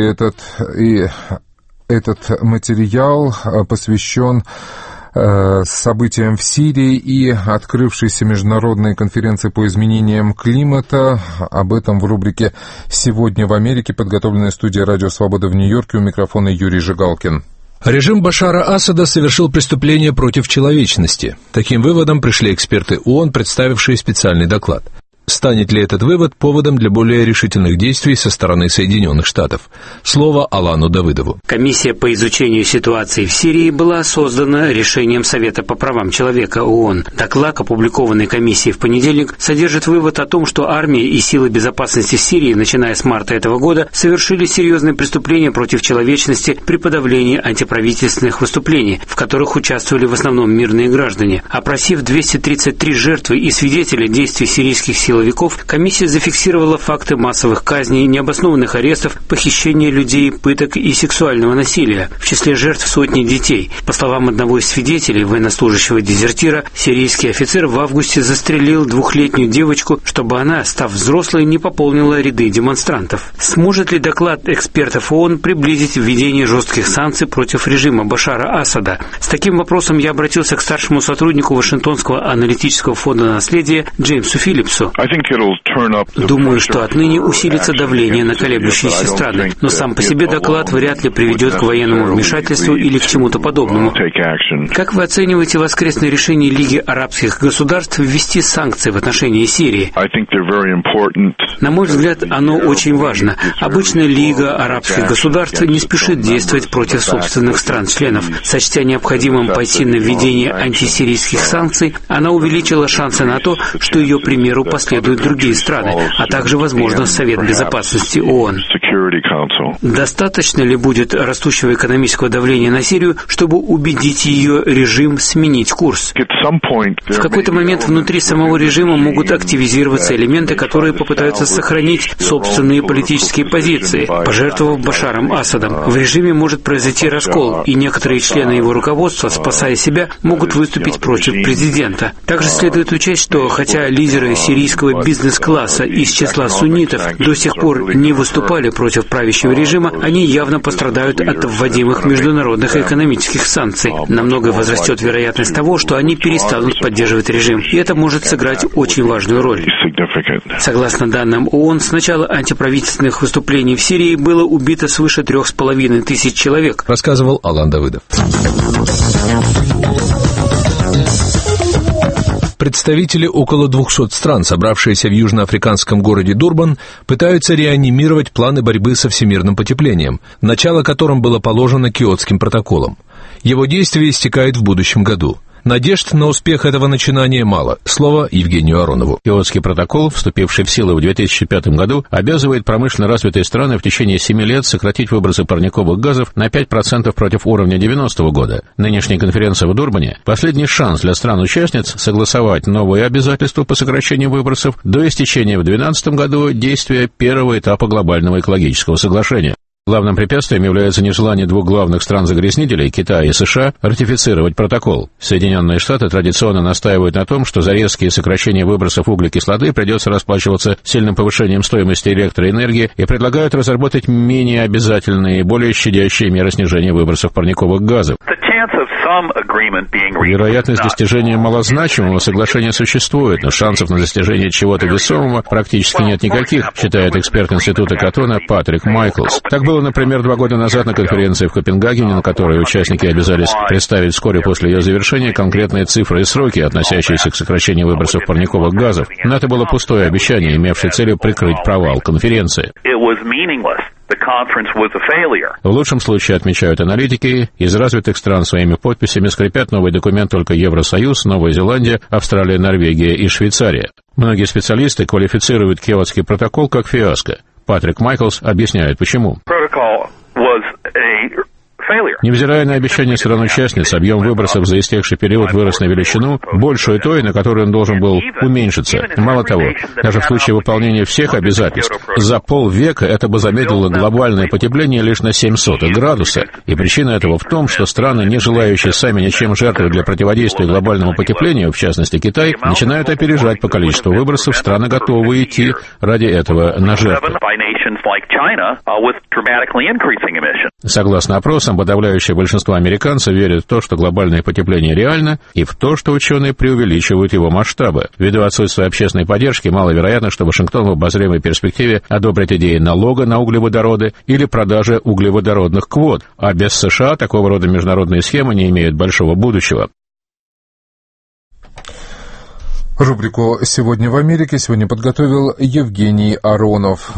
Этот материал посвящен событиям в Сирии и открывшейся международной конференции по изменениям климата. Об этом в рубрике «Сегодня в Америке», подготовленной студией «Радио Свобода» в Нью-Йорке. У микрофона Юрий Жигалкин. Режим Башара Асада совершил преступление против человечности. Таким выводом пришли эксперты ООН, представившие специальный доклад. Станет ли этот вывод поводом для более решительных действий со стороны Соединенных Штатов? Слово Алану Давыдову. Комиссия по изучению ситуации в Сирии была создана решением Совета по правам человека ООН. Доклад, опубликованный комиссией в понедельник, содержит вывод о том, что армия и силы безопасности в Сирии, начиная с марта этого года, совершили серьезные преступления против человечности при подавлении антиправительственных выступлений, в которых участвовали в основном мирные граждане. Опросив 233 жертвы и свидетелей действий сирийских сил, комиссия зафиксировала факты массовых казней, необоснованных арестов, похищения людей, пыток и сексуального насилия. В числе жертв сотни детей. По словам одного из свидетелей, военнослужащего-дезертира, сирийский офицер в августе застрелил 2-летнюю девочку, чтобы она, став взрослой, не пополнила ряды демонстрантов. Сможет ли доклад экспертов ООН приблизить введение жестких санкций против режима Башара Асада? С таким вопросом я обратился к старшему сотруднику Вашингтонского аналитического фонда наследия Джеймсу Филлипсу. Думаю, что отныне усилится давление на колеблющиеся страны, но сам по себе доклад вряд ли приведет к военному вмешательству или к чему-то подобному. Как вы оцениваете воскресное решение Лиги арабских государств ввести санкции в отношении Сирии? На мой взгляд, оно очень важно. Обычно Лига арабских государств не спешит действовать против собственных стран-членов. Сочтя необходимым пойти на введение антисирийских санкций, она увеличила шансы на то, что ее примеру последуют другие страны, а также, возможно, Совет Безопасности ООН. Достаточно ли будет растущего экономического давления на Сирию, чтобы убедить ее режим сменить курс? В какой-то момент внутри самого режима могут активизироваться элементы, которые попытаются сохранить собственные политические позиции, пожертвовав Башаром Асадом. В режиме может произойти раскол, и некоторые члены его руководства, спасая себя, могут выступить против президента. Также следует учесть, что хотя лидеры сирийского бизнес-класса из числа суннитов до сих пор не выступали против правящего режима, они явно пострадают от вводимых международных экономических санкций. Намного возрастет вероятность того, что они перестанут поддерживать режим, и это может сыграть очень важную роль. Согласно данным ООН, с начала антиправительственных выступлений в Сирии было убито свыше 3500 человек, рассказывал Алан Давыдов. Представители около 200 стран, собравшиеся в южноафриканском городе Дурбан, пытаются реанимировать планы борьбы со всемирным потеплением, начало которым было положено Киотским протоколом. Его действие истекает в будущем году. Надежд на успех этого начинания мало. Слово Евгению Аронову. Киотский протокол, вступивший в силу в 2005 году, обязывает промышленно развитые страны в течение 7 лет сократить выбросы парниковых газов на 5% против уровня 90-го года. Нынешняя конференция в Дурбане – последний шанс для стран-участниц согласовать новые обязательства по сокращению выбросов до истечения в 2012 году действия первого этапа глобального экологического соглашения. Главным препятствием является нежелание двух главных стран-загрязнителей, Китая и США, ратифицировать протокол. Соединенные Штаты традиционно настаивают на том, что за резкие сокращения выбросов углекислоты придется расплачиваться сильным повышением стоимости электроэнергии и предлагают разработать менее обязательные и более щадящие меры снижения выбросов парниковых газов. Вероятность достижения малозначимого соглашения существует, но шансов на достижение чего-то весомого практически нет никаких, считает эксперт Института Каттона Патрик Майклс. Так было, например, 2 года назад на конференции в Копенгагене, на которой участники обязались представить вскоре после ее завершения конкретные цифры и сроки, относящиеся к сокращению выбросов парниковых газов. Но это было пустое обещание, имевшее целью прикрыть провал конференции. В лучшем случае, отмечают аналитики, из развитых стран своими подписями скрепят новый документ только Евросоюз, Новая Зеландия, Австралия, Норвегия и Швейцария. Многие специалисты квалифицируют Киотский протокол как фиаско. Патрик Майклс объясняет, почему. Невзирая на обещания стран-участниц, объем выбросов за истекший период вырос на величину, большую той, на которую он должен был уменьшиться. Мало того, даже в случае выполнения всех обязательств, за полвека это бы замедлило глобальное потепление лишь на 0,07 градуса. И причина этого в том, что страны, не желающие сами ничем жертвовать для противодействия глобальному потеплению, в частности Китай, начинают опережать по количеству выбросов, страны готовы идти ради этого на жертвы. Согласно опросам, подавляющее большинство американцев верят в то, что глобальное потепление реально, и в то, что ученые преувеличивают его масштабы. Ввиду отсутствия общественной поддержки, маловероятно, что Вашингтон в обозримой перспективе одобрит идеи налога на углеводороды или продажи углеводородных квот, а без США такого рода международные схемы не имеют большого будущего. Рубрику «Сегодня в Америке» сегодня подготовил Евгений Аронов.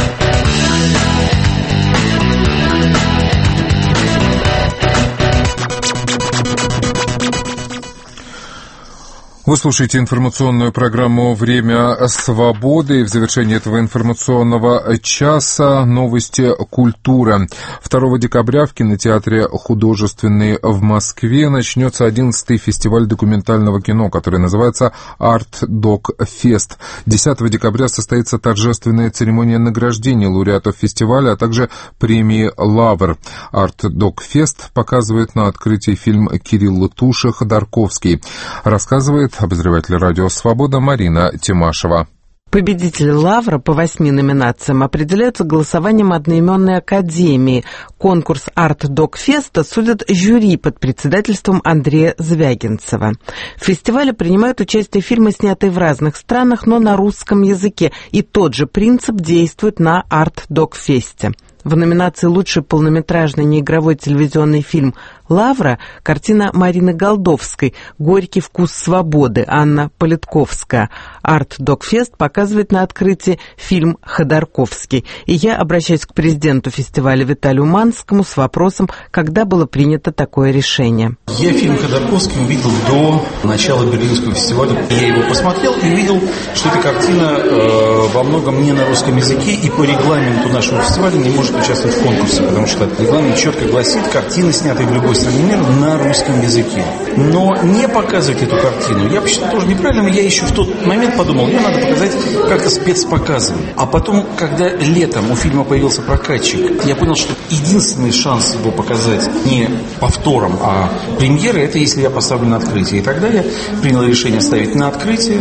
Вы слушаете информационную программу «Время свободы». И в завершении этого информационного часа новости культуры. 2 декабря в кинотеатре «Художественный» в Москве начнется 11-й фестиваль документального кино, который называется «Арт Док Фест». 10 декабря состоится торжественная церемония награждения лауреатов фестиваля, а также премии «Лавр». «Арт Док Фест» показывает на открытии фильм Кирилла Туши «Ходорковский». Рассказывает обозреватель радио «Свобода» Марина Тимашева. Победители «Лавра» по 8 номинациям определяются голосованием одноименной академии. Конкурс «Арт-Док Феста» судят жюри под председательством Андрея Звягинцева. В фестивале принимают участие фильмы, снятые в разных странах, но на русском языке. И тот же принцип действует на «Арт-Док Фесте». В номинации «Лучший полнометражный неигровой телевизионный фильм» «Лавра» картина Марины Голдовской «Горький вкус свободы» Анна Политковская. «Арт-Док-Фест» показывает на открытии фильм «Ходорковский». И я обращаюсь к президенту фестиваля Виталию Манскому с вопросом, когда было принято такое решение. Я фильм «Ходорковский» увидел до начала Берлинского фестиваля. Я его посмотрел и увидел, что эта картина во многом не на русском языке и по регламенту нашего фестиваля не может участвовать в конкурсе, потому что регламент четко гласит, картины, снятые в любой стране мира, на русском языке. Но не показывать эту картину, я посчитал тоже неправильным. Я еще в тот момент подумал, ее надо показать как-то спецпоказом. А потом, когда летом у фильма появился прокатчик, я понял, что единственный шанс его показать не повтором, а премьерой, это если я поставлю на открытие. И тогда я принял решение ставить на открытие.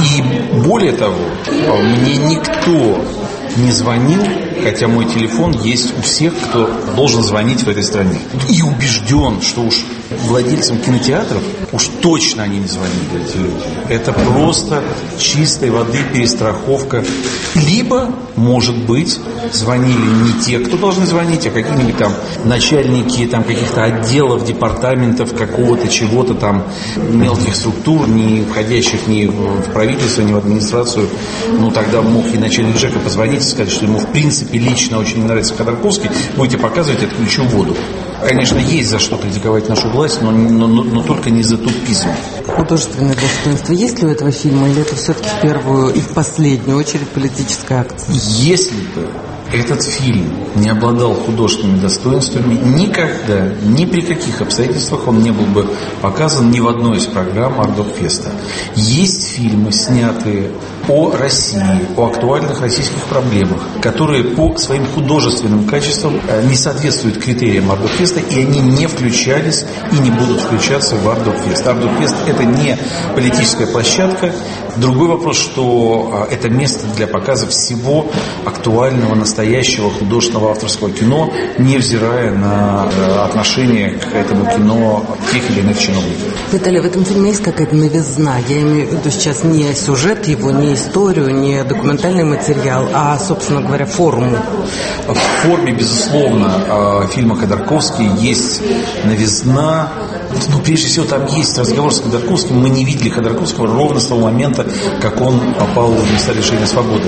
И более того, мне никто не звонил, хотя мой телефон есть у всех, кто должен звонить в этой стране. И убежден, что уж владельцам кинотеатров уж точно они не звонили, эти люди. Это просто чистой воды перестраховка. Либо, может быть, звонили не те, кто должны звонить, а какие-нибудь там начальники там, каких-то отделов, департаментов, какого-то чего-то там, мелких структур, не входящих ни в правительство, ни в администрацию. Ну, тогда мог и начальник ЖЭКа позвонить и сказать, что ему в принципе лично очень нравится Ходорковский, будете показывать, отключу воду. Конечно, есть за что критиковать нашу власть, но только не за тупизм. Художественное достоинство есть ли у этого фильма, или это все-таки в первую и в последнюю очередь политическая акция? Если бы этот фильм не обладал художественными достоинствами, никогда, ни при каких обстоятельствах он не был бы показан ни в одной из программ Ардокфеста. Есть фильмы, снятые о России, о актуальных российских проблемах, которые по своим художественным качествам не соответствуют критериям Ардокфеста, и они не включались и не будут включаться в Ардокфест. Ардокфест – это не политическая площадка. Другой вопрос, что это место для показа всего актуального, настоящего художественного авторского кино, невзирая на отношение к этому кино тех или иных чиновников. Виталий, в этом фильме есть какая-то новизна? Я имею в виду сейчас не сюжет его, не историю, не документальный материал, а, собственно говоря, форму. В форме, безусловно, фильма Ходорковский есть новизна. Но прежде всего там есть разговор с Ходорковским. Мы не видели Ходорковского ровно с того момента, как он попал в места лишения свободы.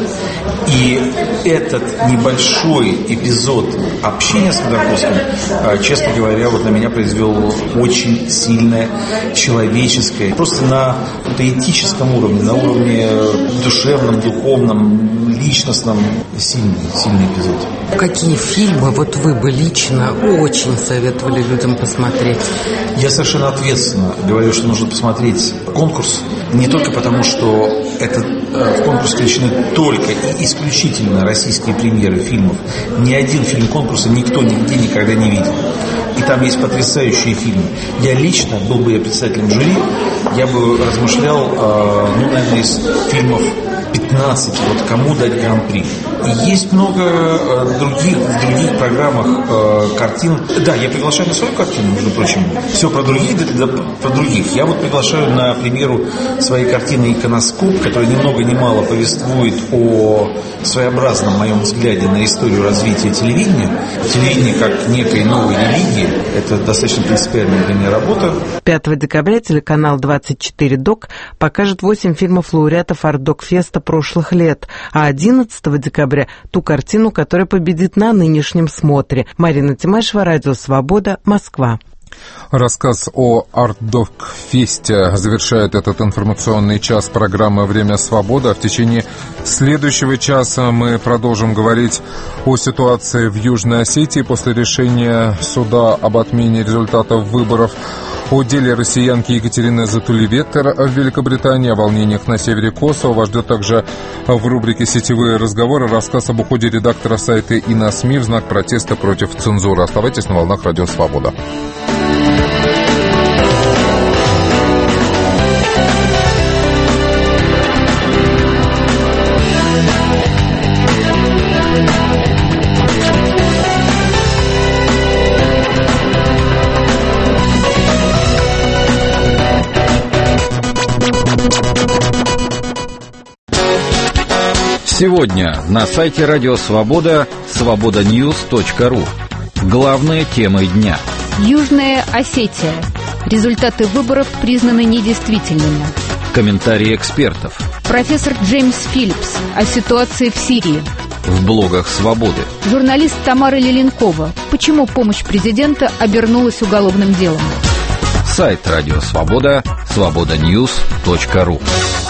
И этот небольшой эпизод общения с Ходорковским, честно говоря, вот на меня произвел очень сильное человеческое, просто на этическом уровне, на уровне душевном, духовном, личностном, сильный эпизод. Какие фильмы вот вы бы лично очень советовали людям посмотреть? Я совершенно ответственно говорю, что нужно посмотреть конкурс, не только потому, что в конкурс включены только и исключительно российские премьеры фильмов. Ни один фильм конкурса никто нигде никогда не видел. И там есть потрясающие фильмы. Я лично, был бы я председателем жюри, я бы размышлял, наверное, из фильмов 15, вот кому дать гран-при. И есть много в других программах картин. Да, я приглашаю на свою картину, между прочим. Все про других, да, про других. Я вот приглашаю на премьеру своей картины «Иконоскоп», которая ни много ни мало повествует о своеобразном моем взгляде на историю развития телевидения. Телевидение как некой новой религии. Это достаточно принципиальная для меня работа. 5 декабря телеканал 24 ДОК покажет 8 фильмов лауреатов Ардокфеста прошлых лет, а 11 декабря ту картину, которая победит на нынешнем смотре. Марина Тимашева, Радио Свобода, Москва. Рассказ о Ардокфесте завершает этот информационный час программы «Время свободы». А в течение следующего часа мы продолжим говорить о ситуации в Южной Осетии после решения суда об отмене результатов выборов, о деле россиянки Екатерины Затулевектор в Великобритании, о волнениях на севере Косово. Вас ждет также в рубрике «Сетевые разговоры» рассказ об уходе редактора сайта «И на СМИ» в знак протеста против цензуры. Оставайтесь на волнах Радио Свобода. Сегодня на сайте Радио Свобода свободаньюз.ру. Главные темы дня. Южная Осетия. Результаты выборов признаны недействительными. Комментарии экспертов. Профессор Джеймс Филлипс о ситуации в Сирии. В блогах «Свободы». Журналист Тамара Леленкова. Почему помощь президента обернулась уголовным делом? Сайт Радио Свобода свободаньюз.ру.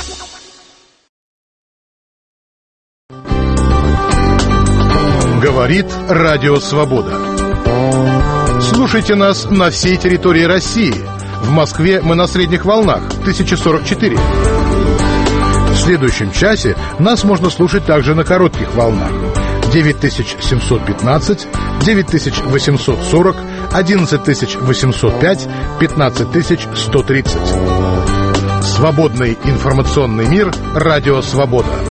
Говорит Радио Свобода. Слушайте нас на всей территории России. В Москве мы на средних волнах 1044. В следующем часе нас можно слушать также на коротких волнах 9715, 9840, 11805, 15130. Свободный информационный мир. Радио Свобода.